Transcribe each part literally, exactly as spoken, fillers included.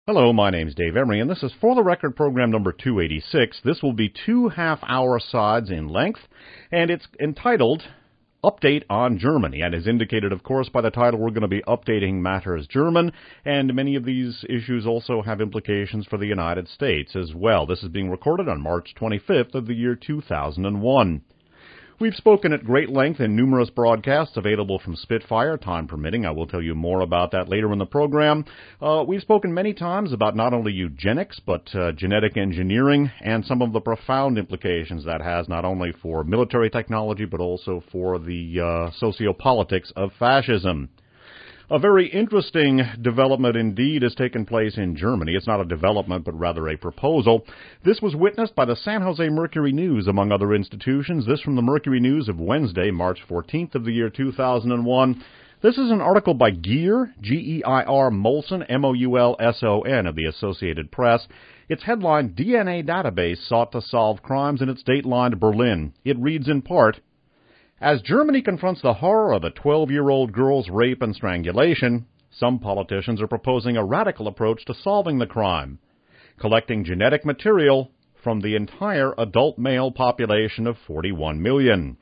Hello, my name's Dave Emery, and this is For the Record program number two eighty-six. This will be two half-hour sides in length, and it's entitled Update on Germany, and is indicated, of course, by the title. We're going to be updating matters German, and many of these issues also have implications for the United States as well. This is being recorded on March twenty-fifth of the year two thousand one. We've spoken at great length in numerous broadcasts available from Spitfire, time permitting. I will tell you more about that later in the program. Uh, we've spoken many times about not only eugenics, but uh, genetic engineering and some of the profound implications that has not only for military technology, but also for the uh, sociopolitics of fascism. A very interesting development indeed has taken place in Germany. It's not a development, but rather a proposal. This was witnessed by the San Jose Mercury News, among other institutions. This from the Mercury News of Wednesday, March fourteenth of the year two thousand one. This is an article by Geir, G E I R Moulson, M O U L S O N, of the Associated Press. Its headline, D N A Database Sought to Solve Crimes, and it's datelined Berlin. It reads in part, as Germany confronts the horror of a twelve-year-old girl's rape and strangulation, some politicians are proposing a radical approach to solving the crime, collecting genetic material from the entire adult male population of forty-one million.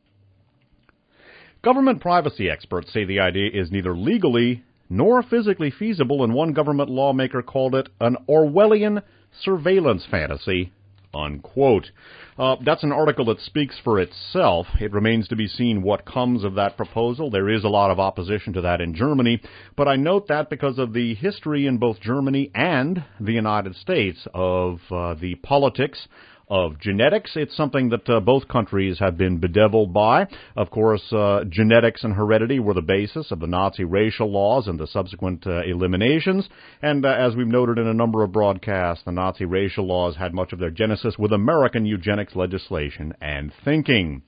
Government privacy experts say the idea is neither legally nor physically feasible, and one government lawmaker called it an Orwellian surveillance fantasy. Unquote. Uh, that's an article that speaks for itself. It remains to be seen what comes of that proposal. There is a lot of opposition to that in Germany, but I note that because of the history in both Germany and the United States of uh, the politics of genetics. It's something that uh, both countries have been bedeviled by. Of course, uh, genetics and heredity were the basis of the Nazi racial laws and the subsequent uh, eliminations. And uh, as we've noted in a number of broadcasts, the Nazi racial laws had much of their genesis with American eugenics legislation and thinking.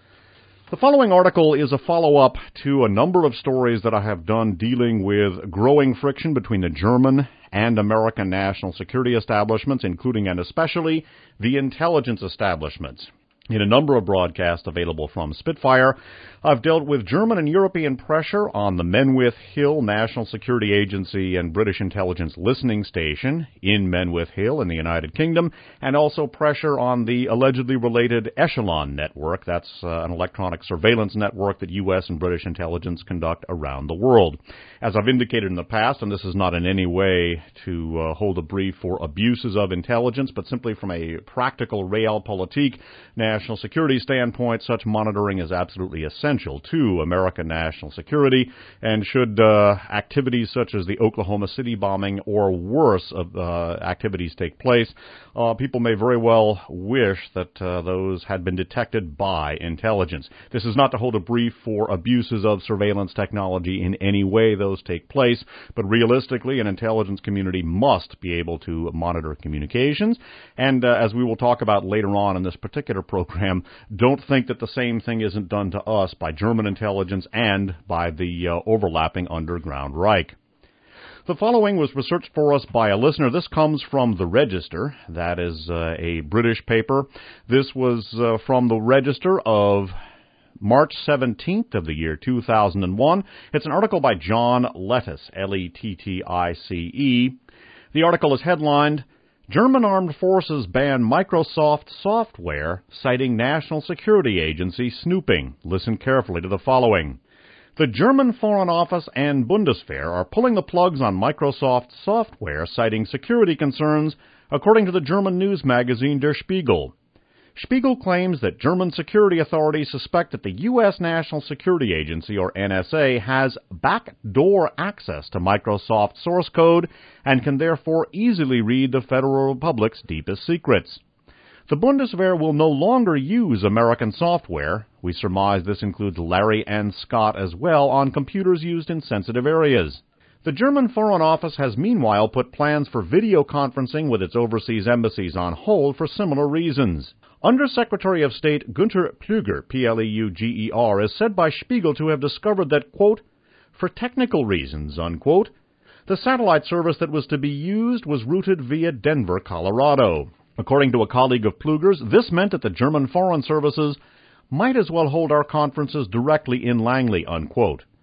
The following article is a follow-up to a number of stories that I have done dealing with growing friction between the German and American national security establishments, including and especially the intelligence establishments. In a number of broadcasts available from Spitfire, I've dealt with German and European pressure on the Menwith Hill National Security Agency and British intelligence listening station in Menwith Hill in the United Kingdom, and also pressure on the allegedly related Echelon network. That's uh, an electronic surveillance network that U S and British intelligence conduct around the world. As I've indicated in the past, and this is not in any way to uh, hold a brief for abuses of intelligence, but simply from a practical realpolitik national security standpoint, such monitoring is absolutely essential to American national security, and should uh, activities such as the Oklahoma City bombing or worse of uh, activities take place, uh, people may very well wish that uh, those had been detected by intelligence. This is not to hold a brief for abuses of surveillance technology in any way those take place, but realistically, an intelligence community must be able to monitor communications, and uh, as we will talk about later on in this particular program, don't think that the same thing isn't done to us by German intelligence and by the uh, overlapping underground Reich. The following was researched for us by a listener. This comes from The Register. That is uh, a British paper. This was uh, from The Register of March seventeenth of the year two thousand one. It's an article by John Lettice, L E T T I C E. The article is headlined, German Armed Forces Ban Microsoft Software, Citing National Security Agency Snooping. Listen carefully to the following. The German Foreign Office and Bundeswehr are pulling the plugs on Microsoft software, citing security concerns, according to the German news magazine Der Spiegel. Spiegel claims that German security authorities suspect that the U S National Security Agency, or N S A, has backdoor access to Microsoft source code and can therefore easily read the Federal Republic's deepest secrets. The Bundeswehr will no longer use American software. We surmise this includes Larry and Scott as well on computers used in sensitive areas. The German Foreign Office has meanwhile put plans for video conferencing with its overseas embassies on hold for similar reasons. Under-Secretary of State Günter Plüger, P L E U G E R, is said by Spiegel to have discovered that, quote, for technical reasons, unquote, the satellite service that was to be used was routed via Denver, Colorado. According to a colleague of Plüger's, this meant that the German Foreign Services might as well hold our conferences directly in Langley, unquote.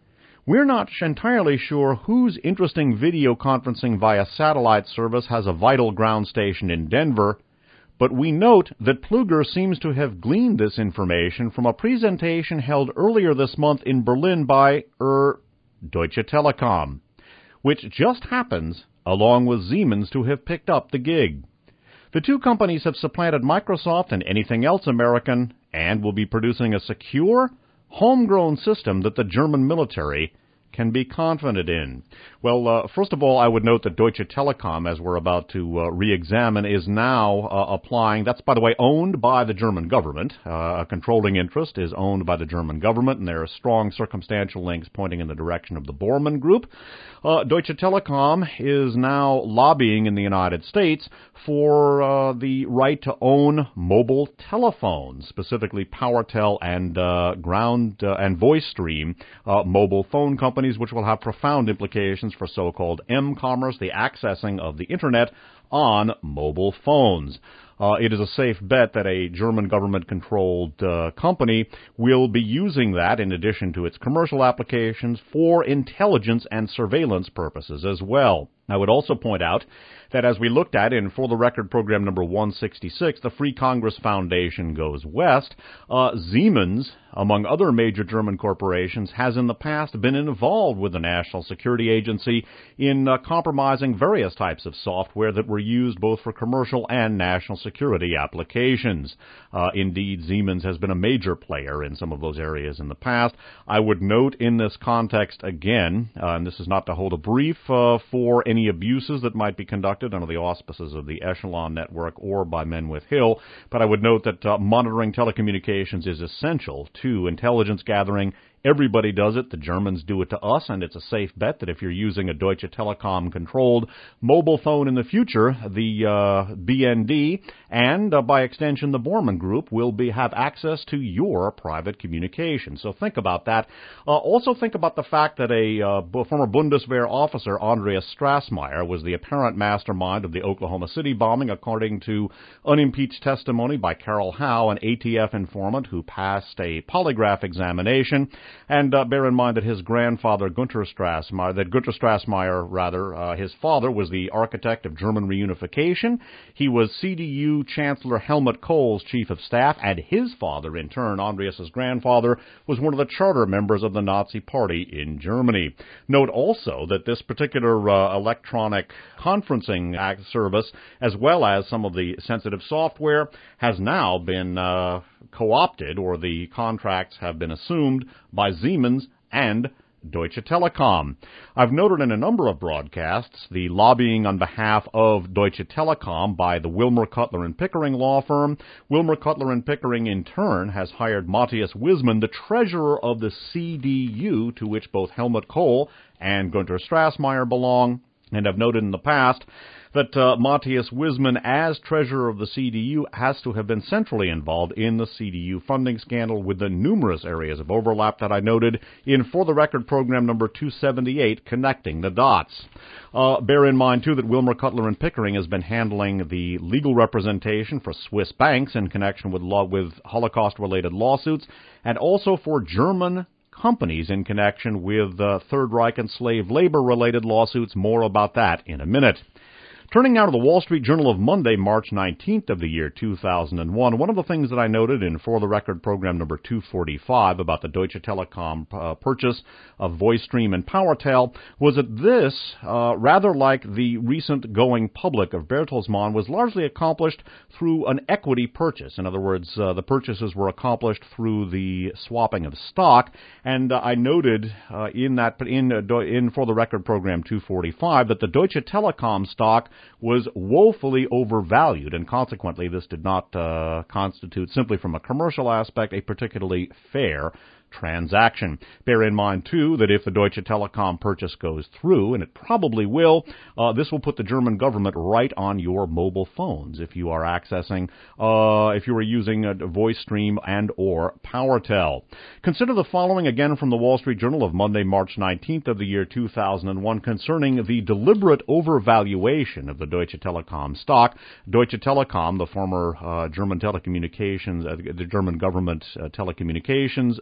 We're not entirely sure whose interesting video conferencing via satellite service has a vital ground station in Denver, but we note that Pluger seems to have gleaned this information from a presentation held earlier this month in Berlin by, er, Deutsche Telekom, which just happens, along with Siemens, to have picked up the gig. The two companies have supplanted Microsoft and anything else American, and will be producing a secure, homegrown system that the German military can be confident in. Well, uh, first of all, I would note that Deutsche Telekom, as we're about to uh, re-examine, is now uh, applying, that's, by the way, owned by the German government. Uh, a controlling interest is owned by the German government, and there are strong circumstantial links pointing in the direction of the Bormann Group. Uh, Deutsche Telekom is now lobbying in the United States for uh, the right to own mobile telephones, specifically PowerTel and uh, Ground uh, and VoiceStream uh, mobile phone companies, which will have profound implications for so-called M-commerce, the accessing of the Internet on mobile phones. Uh, it is a safe bet that a German government-controlled uh, company will be using that, in addition to its commercial applications, for intelligence and surveillance purposes as well. I would also point out that as we looked at in For the Record program number one sixty-six, the Free Congress Foundation Goes West, uh, Siemens, among other major German corporations, has in the past been involved with the National Security Agency in uh, compromising various types of software that were used both for commercial and national security applications. Uh, indeed, Siemens has been a major player in some of those areas in the past. I would note in this context again, uh, and this is not to hold a brief uh, for any abuses that might be conducted under the auspices of the Echelon Network or by Menwith Hill, but I would note that uh, monitoring telecommunications is essential to intelligence gathering. Everybody does it. The Germans do it to us, and it's a safe bet that if you're using a Deutsche Telekom-controlled mobile phone in the future, the uh, B N D and, uh, by extension, the Bormann Group will be have access to your private communications. So think about that. Uh, also think about the fact that a uh, former Bundeswehr officer, Andreas Strassmeyer, was the apparent mastermind of the Oklahoma City bombing, according to unimpeached testimony by Carol Howe, an A T F informant who passed a polygraph examination. And uh, bear in mind that his grandfather, Gunter Strassmeyer, that Gunter Strassmeyer, rather, uh, his father was the architect of German reunification. He was C D U Chancellor Helmut Kohl's chief of staff, and his father, in turn, Andreas's grandfather, was one of the charter members of the Nazi Party in Germany. Note also that this particular uh, electronic conferencing act service, as well as some of the sensitive software, has now been uh, co-opted, or the contracts have been assumed by Siemens and Deutsche Telekom. I've noted in a number of broadcasts the lobbying on behalf of Deutsche Telekom by the Wilmer Cutler and Pickering law firm. Wilmer Cutler and Pickering, in turn, has hired Matthias Wisman, the treasurer of the C D U, to which both Helmut Kohl and Gunter Strassmeyer belong. And I've noted in the past that uh, Matthias Wisman, as treasurer of the C D U, has to have been centrally involved in the C D U funding scandal, with the numerous areas of overlap that I noted in For the Record program number two seventy-eight, Connecting the Dots. Uh, bear in mind, too, that Wilmer Cutler and Pickering has been handling the legal representation for Swiss banks in connection with, law, with Holocaust-related lawsuits, and also for German companies in connection with uh, Third Reich and slave labor-related lawsuits. More about that in a minute. Turning now to the Wall Street Journal of Monday, March nineteenth of the year two thousand one, one of the things that I noted in For the Record program number two forty-five about the Deutsche Telekom uh, purchase of VoiceStream and PowerTel was that this, uh, rather like the recent going public of Bertelsmann, was largely accomplished through an equity purchase. In other words, uh, the purchases were accomplished through the swapping of stock, and uh, I noted uh, in that in uh, in For the Record program two forty-five that the Deutsche Telekom stock was woefully overvalued, and consequently this did not uh, constitute, simply from a commercial aspect, a particularly fair transaction. Bear in mind, too, that if the Deutsche Telekom purchase goes through, and it probably will, uh, this will put the German government right on your mobile phones if you are accessing, uh, if you are using a VoiceStream and or PowerTel. Consider the following again from the Wall Street Journal of Monday, March nineteenth of the year two thousand one, concerning the deliberate overvaluation of the Deutsche Telekom stock. Deutsche Telekom, the former uh, German telecommunications, uh, the German government uh, telecommunications uh,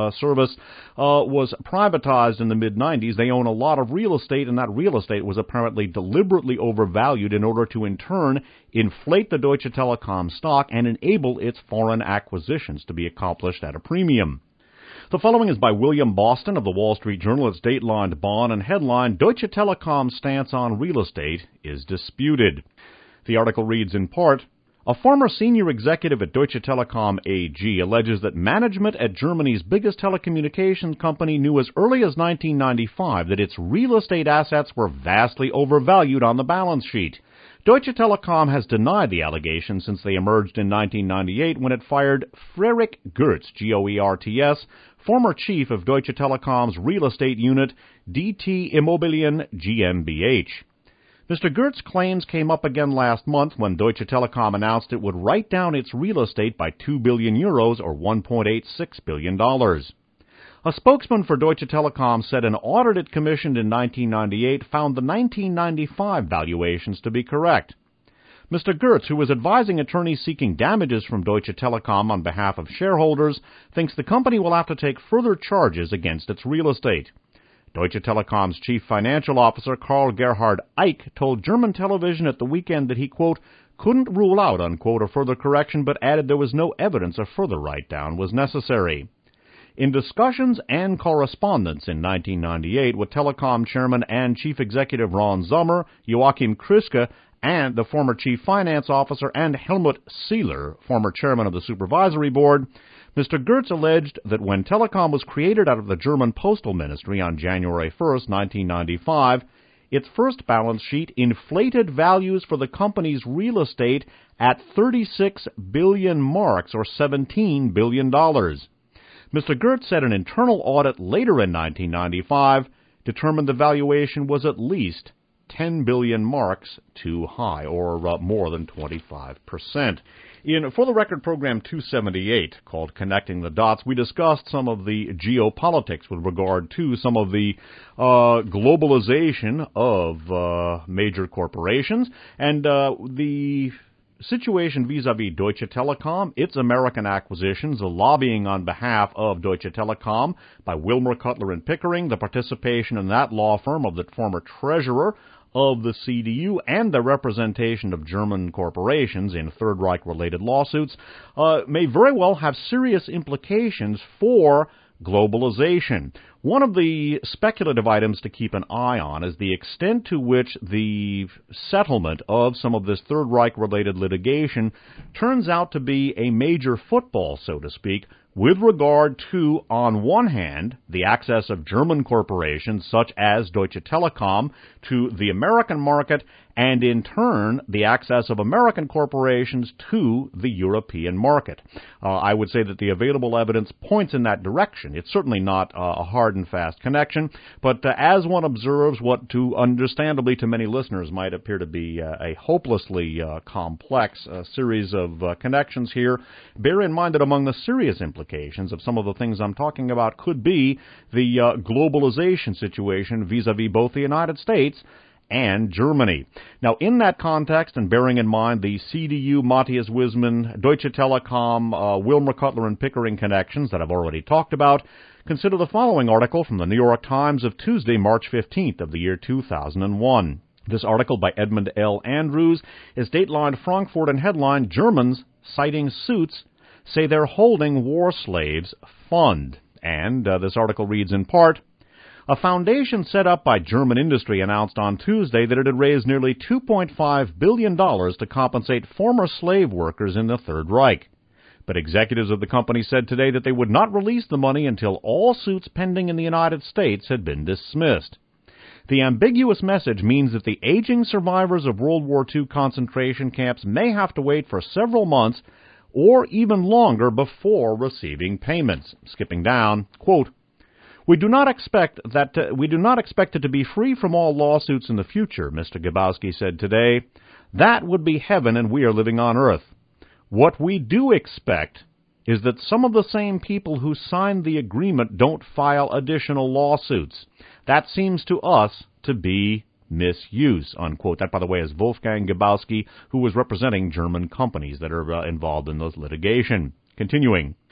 uh, service uh, was privatized in the mid nineties. They own a lot of real estate, and that real estate was apparently deliberately overvalued in order to, in turn, inflate the Deutsche Telekom stock and enable its foreign acquisitions to be accomplished at a premium. The following is by William Boston of the Wall Street Journal. It's datelined Bonn and headline, Deutsche Telekom's stance on real estate is disputed. The article reads in part, a former senior executive at Deutsche Telekom A G alleges that management at Germany's biggest telecommunications company knew as early as nineteen ninety-five that its real estate assets were vastly overvalued on the balance sheet. Deutsche Telekom has denied the allegations since they emerged in nineteen ninety-eight when it fired Frederik Goertz, G O E R T S, former chief of Deutsche Telekom's real estate unit, D T Immobilien GmbH. Mister Goertz claims came up again last month when Deutsche Telekom announced it would write down its real estate by two billion euros or one point eight six billion dollars. A spokesman for Deutsche Telekom said an audit it commissioned in nineteen ninety-eight found the nineteen ninety-five valuations to be correct. Mister Goertz, who was advising attorneys seeking damages from Deutsche Telekom on behalf of shareholders, thinks the company will have to take further charges against its real estate. Deutsche Telekom's chief financial officer, Karl Gerhard Eick, told German television at the weekend that he, quote, couldn't rule out, unquote, a further correction, but added there was no evidence a further write-down was necessary. In discussions and correspondence in nineteen ninety-eight with Telecom chairman and chief executive Ron Sommer, Joachim Krüske, and the former chief finance officer, and Helmut Seeler, former chairman of the supervisory board, Mister Goertz alleged that when Telecom was created out of the German Postal Ministry on January first, nineteen ninety-five, its first balance sheet inflated values for the company's real estate at thirty-six billion marks, or seventeen billion dollars. Mister Goertz said an internal audit later in nineteen ninety-five determined the valuation was at least ten billion marks too high, or uh, more than twenty-five percent. In For the Record program two seventy-eight, called Connecting the Dots, we discussed some of the geopolitics with regard to some of the uh, globalization of uh, major corporations, and uh, the situation vis-a-vis Deutsche Telekom, its American acquisitions, the lobbying on behalf of Deutsche Telekom by Wilmer Cutler and Pickering, the participation in that law firm of the former treasurer of the C D U, and the representation of German corporations in Third Reich-related lawsuits, uh, may very well have serious implications for globalization. One of the speculative items to keep an eye on is the extent to which the settlement of some of this Third Reich-related litigation turns out to be a major football, so to speak, with regard to, on one hand, the access of German corporations such as Deutsche Telekom to the American market, and in turn, the access of American corporations to the European market. Uh, I would say that the available evidence points in that direction. It's certainly not uh, a hard and fast connection, but uh, as one observes what, to understandably to many listeners, might appear to be uh, a hopelessly uh, complex uh, series of uh, connections here, bear in mind that among the serious implications of some of the things I'm talking about could be the uh, globalization situation vis-a-vis both the United States and Germany. Now, in that context, and bearing in mind the C D U, Matthias Wisman, Deutsche Telekom, uh, Wilmer Cutler and Pickering connections that I've already talked about, consider the following article from the New York Times of Tuesday, March fifteenth of the year two thousand one. This article by Edmund L. Andrews is datelined Frankfurt and headline, Germans, citing suits, say they're holding war slaves fund. And uh, this article reads in part, a foundation set up by German industry announced on Tuesday that it had raised nearly two point five billion dollars to compensate former slave workers in the Third Reich. But executives of the company said today that they would not release the money until all suits pending in the United States had been dismissed. The ambiguous message means that the aging survivors of World War Two concentration camps may have to wait for several months or even longer before receiving payments. Skipping down, quote, We do not expect that uh, we do not expect it to be free from all lawsuits in the future, Mister Gabowski said today. That would be heaven, and we are living on earth. What we do expect is that some of the same people who signed the agreement don't file additional lawsuits. That seems to us to be misuse, unquote. That, by the way, is Wolfgang Gabowski, who was representing German companies that are uh, involved in this litigation. Continuing.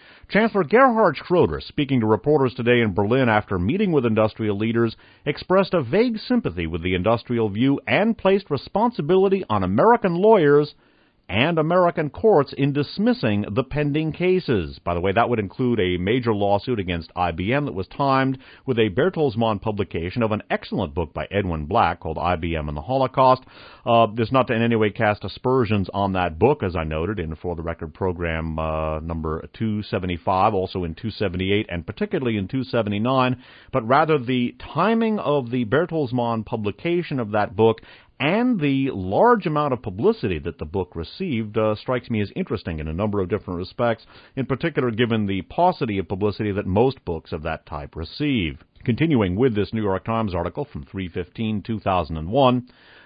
Chancellor Gerhard Schroeder, speaking to reporters today in Berlin after meeting with industrial leaders, expressed a vague sympathy with the industrial view and placed responsibility on American lawyers and American courts in dismissing the pending cases. By the way, that would include a major lawsuit against I B M that was timed with a Bertelsmann publication of an excellent book by Edwin Black called I B M and the Holocaust. Uh, this not to in any way cast aspersions on that book, as I noted in For the Record program uh, number two seventy-five, also in two seventy-eight, and particularly in two seventy-nine, but rather the timing of the Bertelsmann publication of that book and the large amount of publicity that the book received uh, strikes me as interesting in a number of different respects, in particular given the paucity of publicity that most books of that type receive. Continuing with this New York Times article from three fifteen two thousand one,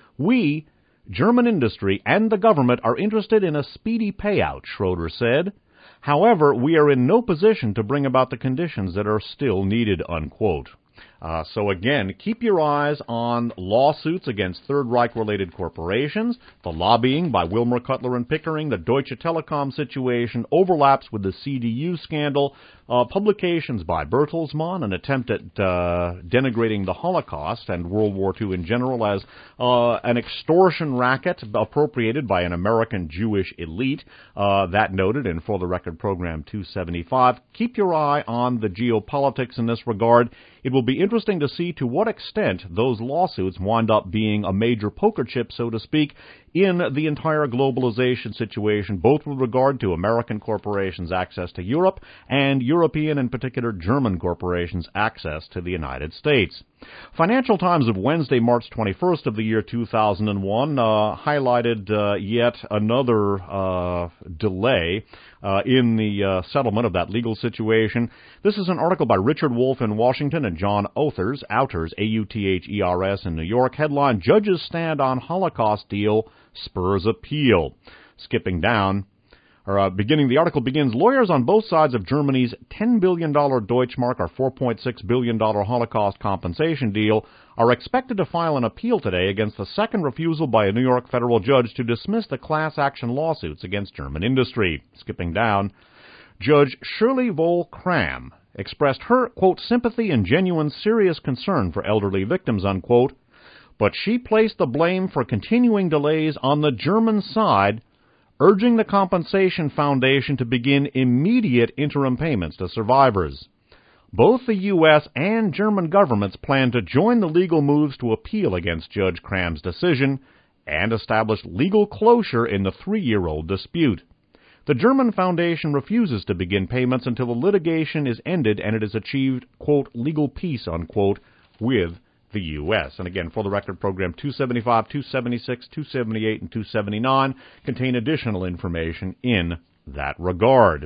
we, German industry, and the government are interested in a speedy payout, Schroeder said. However, we are in no position to bring about the conditions that are still needed, unquote. Uh, so again, keep your eyes on lawsuits against Third Reich-related corporations. The lobbying by Wilmer, Cutler, and Pickering, the Deutsche Telekom situation overlaps with the C D U scandal. Uh, publications by Bertelsmann, an attempt at uh, denigrating the Holocaust and World War Two in general as uh, an extortion racket appropriated by an American Jewish elite. Uh, that noted in For the Record program two seventy-five. Keep your eye on the geopolitics in this regard. It will be interesting to see to what extent those lawsuits wind up being a major poker chip, so to speak, in the entire globalization situation, both with regard to American corporations' access to Europe and European, in particular German corporations' access to the United States. Financial Times of Wednesday, March twenty-first of the year two thousand one uh, highlighted uh, yet another uh, delay uh, in the uh, settlement of that legal situation. This is an article by Richard Wolff in Washington and John Authers, Outers, A U T H E R S in New York. Headline, Judges Stand on Holocaust Deal Spurs Appeal. Skipping down, or uh, beginning, the article begins, lawyers on both sides of Germany's ten billion dollars Deutschmark, or four point six billion dollars Holocaust compensation deal, are expected to file an appeal today against the second refusal by a New York federal judge to dismiss the class action lawsuits against German industry. Skipping down, Judge Shirley Voll-Kram expressed her, quote, sympathy and genuine serious concern for elderly victims, unquote, but she placed the blame for continuing delays on the German side, urging the Compensation Foundation to begin immediate interim payments to survivors. Both the U S and German governments plan to join the legal moves to appeal against Judge Kram's decision and establish legal closure in the three-year-old dispute. The German Foundation refuses to begin payments until the litigation is ended and it has achieved, quote, legal peace, unquote, with the U S. And again, For the Record program two seventy-five, two seventy-six, two seventy-eight, and two seventy-nine contain additional information in that regard.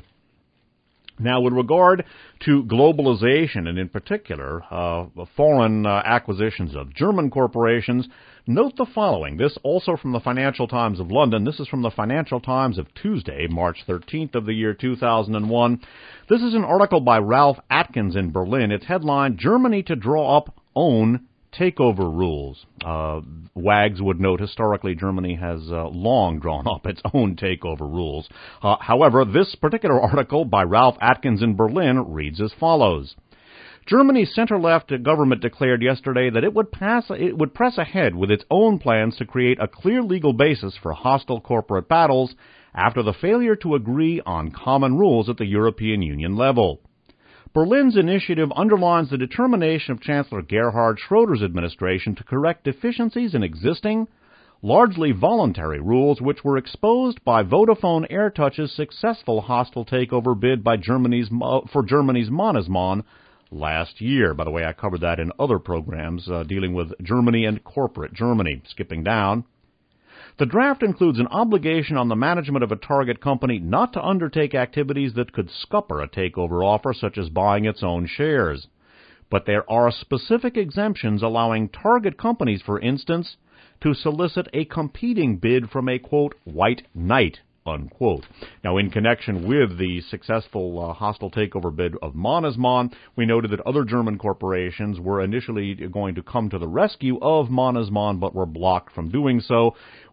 Now, with regard to globalization, and in particular, uh, foreign uh, acquisitions of German corporations, note the following. This also from the Financial Times of London. This is from the Financial Times of Tuesday, March thirteenth of the year two thousand one. This is an article by Ralph Atkins in Berlin. It's headlined, Germany to draw up own takeover rules. Uh, Wags would note historically Germany has uh, long drawn up its own takeover rules. Uh, however, this particular article by Ralph Atkins in Berlin reads as follows. Germany's center-left government declared yesterday that it would pass, it would press ahead with its own plans to create a clear legal basis for hostile corporate battles after the failure to agree on common rules at the European Union level. Berlin's initiative underlines the determination of Chancellor Gerhard Schroeder's administration to correct deficiencies in existing, largely voluntary rules which were exposed by Vodafone AirTouch's successful hostile takeover bid by Germany's for Germany's Mannesmann last year. By the way, I covered that in other programs uh, dealing with Germany and corporate Germany. Skipping down. The draft includes an obligation on the management of a target company not to undertake activities that could scupper a takeover offer, such as buying its own shares. But there are specific exemptions allowing target companies, for instance, to solicit a competing bid from a, quote, white knight, unquote. Now, in connection with the successful uh, hostile takeover bid of Mannesmann, we noted that other German corporations were initially going to come to the rescue of Mannesmann, but were blocked from doing so.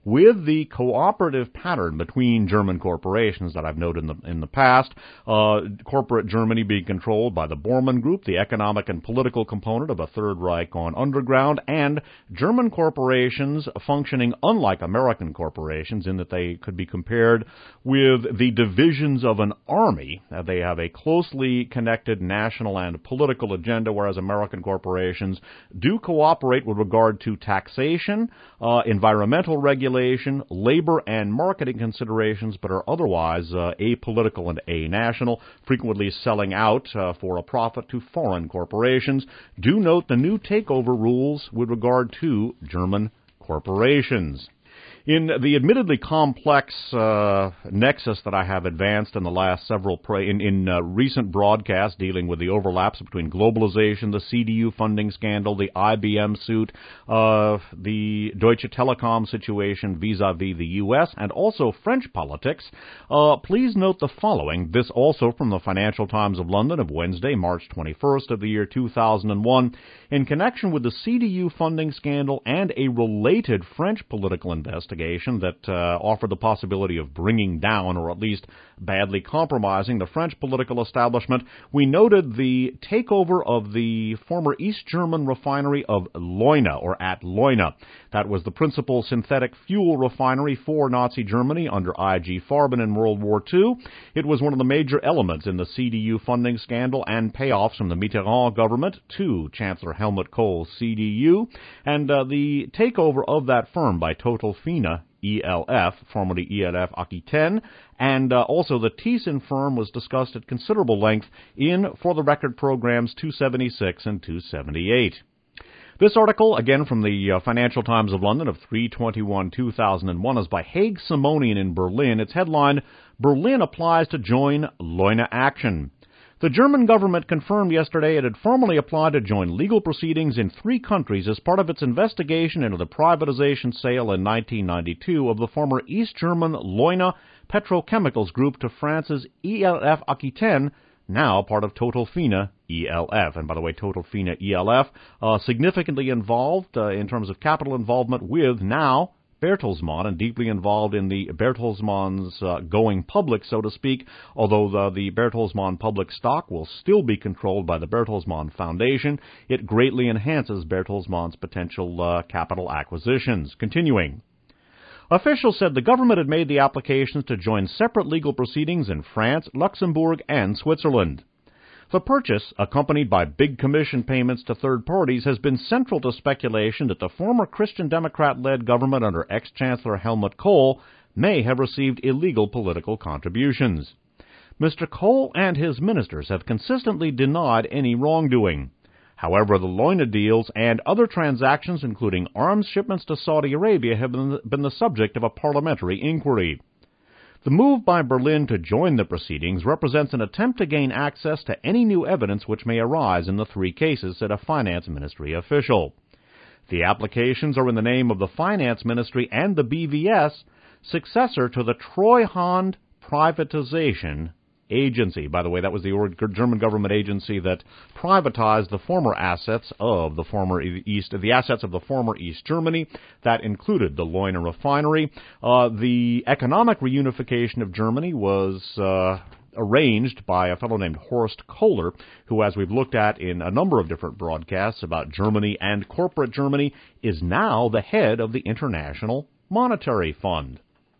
with the cooperative pattern between German corporations that I've noted in the, in the past, uh, corporate Germany being controlled by the Bormann Group, the economic and political component of a Third Reich gone underground, and German corporations functioning unlike American corporations in that they could be compared with the divisions of an army. Uh, they have a closely connected national and political agenda, whereas American corporations do cooperate with regard to taxation, uh, environmental regulation, labor and marketing considerations, but are otherwise uh, apolitical and anational, frequently selling out uh, for a profit to foreign corporations. Do note the new takeover rules with regard to German corporations. In the admittedly complex uh, nexus that I have advanced in the last several pra- in, in uh, recent broadcasts dealing with the overlaps between globalization, the C D U funding scandal, the I B M suit, uh, the Deutsche Telekom situation vis-a-vis the U S, and also French politics, uh, please note the following. This also from the Financial Times of London of Wednesday, March twenty-first of the year two thousand one. In connection with the C D U funding scandal and a related French political investigation that uh, offered the possibility of bringing down or at least badly compromising the French political establishment, we noted the takeover of the former East German refinery of Leuna, or at Leuna. That was the principal synthetic fuel refinery for Nazi Germany under I G Farben in World War Two. It was one of the major elements in the C D U funding scandal and payoffs from the Mitterrand government to Chancellor Helmut Kohl's C D U, and uh, the takeover of that firm by Total Fina E L F, formerly E L F Aquitaine, and uh, also the Thyssen firm was discussed at considerable length in For the Record programs two seventy-six and two seventy-eight. This article, again from the uh, Financial Times of London of three twenty-one two thousand one, is by Haig Simonian in Berlin. Its headline, Berlin applies to join Leuna action. The German government confirmed yesterday it had formally applied to join legal proceedings in three countries as part of its investigation into the privatization sale in nineteen ninety-two of the former East German Leuna Petrochemicals Group to France's E L F Aquitaine, now part of Total Fina E L F. And by the way, Total Fina E L F uh, significantly involved uh, in terms of capital involvement with now Bertelsmann, and deeply involved in the Bertelsmann's uh, going public, so to speak, although the, the Bertelsmann public stock will still be controlled by the Bertelsmann Foundation. It greatly enhances Bertelsmann's potential uh, capital acquisitions. Continuing. Officials said the government had made the applications to join separate legal proceedings in France, Luxembourg, and Switzerland. The purchase, accompanied by big commission payments to third parties, has been central to speculation that the former Christian Democrat-led government under ex-Chancellor Helmut Kohl may have received illegal political contributions. Mister Kohl and his ministers have consistently denied any wrongdoing. However, the Leuna deals and other transactions, including arms shipments to Saudi Arabia, have been, been the subject of a parliamentary inquiry. The move by Berlin to join the proceedings represents an attempt to gain access to any new evidence which may arise in the three cases, said a finance ministry official. The applications are in the name of the finance ministry and the B V S, successor to the Treuhand Privatization Agency. By the way, that was the German government agency that privatized the former assets of the former East, the assets of the former East Germany. That included the Leuna refinery. Uh, the economic reunification of Germany was uh, arranged by a fellow named Horst Kohler, who, as we've looked at in a number of different broadcasts about Germany and corporate Germany, is now the head of the International Monetary Fund.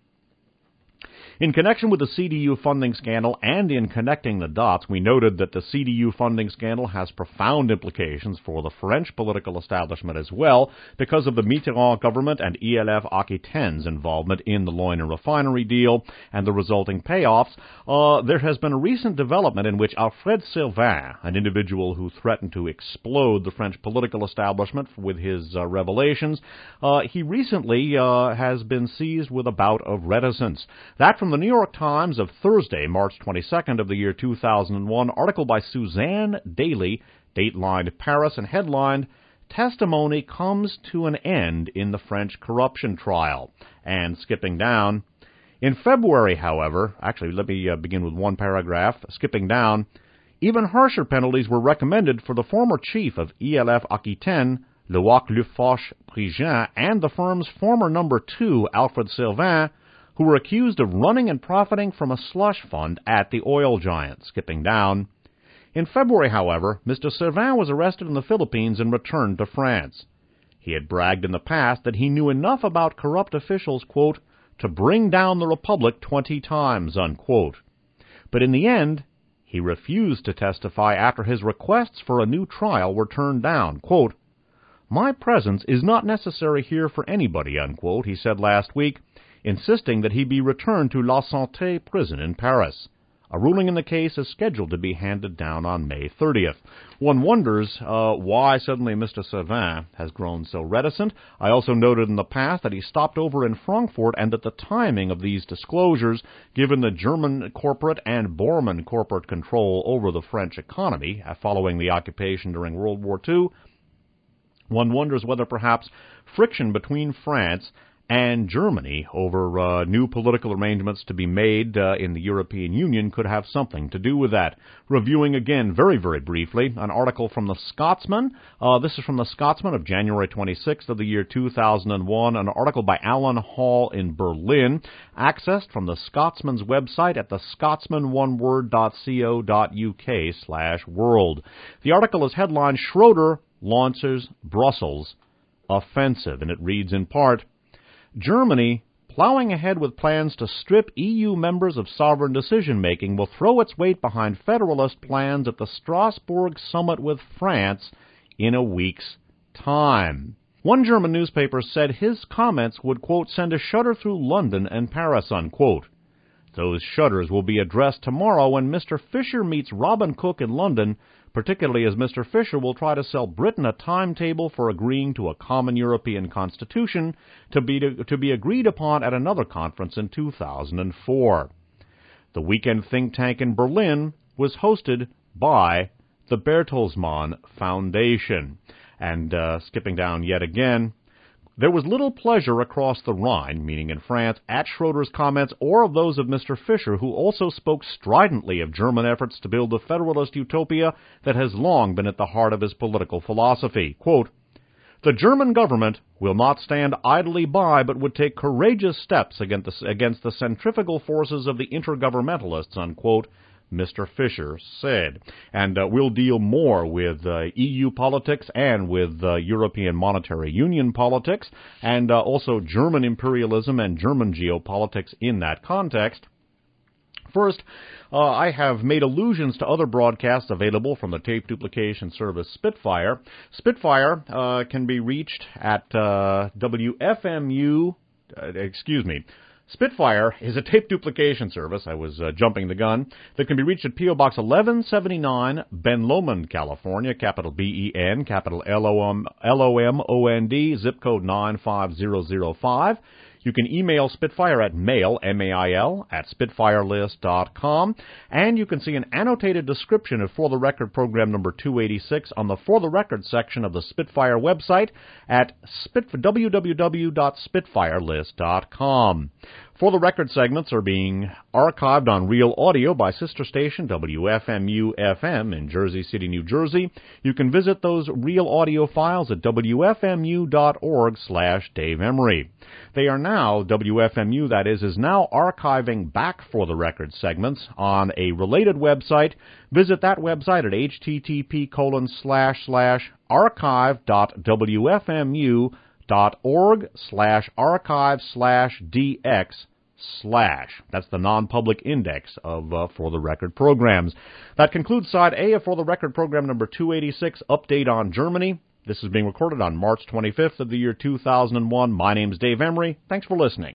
In connection with the C D U funding scandal and in connecting the dots, we noted that the C D U funding scandal has profound implications for the French political establishment as well because of the Mitterrand government and E L F Aquitaine's involvement in the Leuna refinery deal and the resulting payoffs. Uh, there has been a recent development in which Alfred Sylvain, an individual who threatened to explode the French political establishment with his uh, revelations, uh, he recently uh, has been seized with a bout of reticence. That from the New York Times of Thursday, March twenty-second of the year two thousand one, article by Suzanne Daly, datelined Paris and headlined, Testimony Comes to an End in the French Corruption Trial. And skipping down, in February, however, actually let me uh, begin with one paragraph, skipping down, even harsher penalties were recommended for the former chief of E L F Aquitaine, Lewac-Lafoche-Prigent, and the firm's former number two, Alfred Sylvain, who were accused of running and profiting from a slush fund at the oil giant. Skipping down. In February, however, Mister Sylvain was arrested in the Philippines and returned to France. He had bragged in the past that he knew enough about corrupt officials, quote, to bring down the Republic twenty times, unquote. But in the end, he refused to testify after his requests for a new trial were turned down. Quote, "My presence is not necessary here for anybody," unquote, he said last week, insisting that he be returned to La Santé prison in Paris. A ruling in the case is scheduled to be handed down on May thirtieth. One wonders uh, why suddenly Mister Sylvain has grown so reticent. I also noted in the past that he stopped over in Frankfurt and that the timing of these disclosures, given the German corporate and Bormann corporate control over the French economy following the occupation during World War Two, one wonders whether perhaps friction between France and Germany over uh, new political arrangements to be made uh, in the European Union could have something to do with that. Reviewing again, very, very briefly, an article from the Scotsman. Uh, this is from the Scotsman of January twenty-sixth of the year two thousand one, an article by Alan Hall in Berlin, accessed from the Scotsman's website at the scotsman one word dot co dot uk slash world. The article is headlined, Schroeder Launches Brussels Offensive, and it reads in part, Germany, plowing ahead with plans to strip E U members of sovereign decision-making, will throw its weight behind federalist plans at the Strasbourg summit with France in a week's time. One German newspaper said his comments would, quote, send a shudder through London and Paris, unquote. Those shudders will be addressed tomorrow when Mister Fisher meets Robin Cook in London, particularly as Mister Fisher will try to sell Britain a timetable for agreeing to a common European constitution to be, to, to be agreed upon at another conference in two thousand four. The weekend think tank in Berlin was hosted by the Bertelsmann Foundation. And uh, skipping down yet again, there was little pleasure across the Rhine, meaning in France, at Schroeder's comments or of those of Mister Fisher, who also spoke stridently of German efforts to build the federalist utopia that has long been at the heart of his political philosophy. Quote, the German government will not stand idly by, but would take courageous steps against the, against the centrifugal forces of the intergovernmentalists, unquote, Mister Fisher said. And uh, we'll deal more with uh, E U politics and with uh, European Monetary Union politics, and uh, also German imperialism and German geopolitics in that context. First, uh, I have made allusions to other broadcasts available from the tape duplication service Spitfire. Spitfire uh, can be reached at uh, W F M U, uh, excuse me, Spitfire is a tape duplication service, I was uh, jumping the gun, that can be reached at P O. Box eleven seventy-nine, Ben Lomond, California, capital B E N, capital L O M O N D, zip code nine five zero zero five. You can email Spitfire at mail, M A I L, at spitfirelist dot com, and you can see an annotated description of For the Record program number two eighty-six on the For the Record section of the Spitfire website at w w w dot spitfirelist dot com. For the Record segments are being archived on Real Audio by sister station W F M U F M in Jersey City, New Jersey. You can visit those Real Audio files at w f m u dot org slash Dave Emery. They are now, W F M U, that is, is now archiving back For the Record segments on a related website. Visit that website at h t t p colon slash slash archive dot w f m u dot org slash archive slash dx slash. That's the non-public index of uh, For the Record programs. That concludes Side A of For the Record program number two eighty-six, Update on Germany. This is being recorded on March twenty-fifth of the year two thousand one. My name's Dave Emery. Thanks for listening.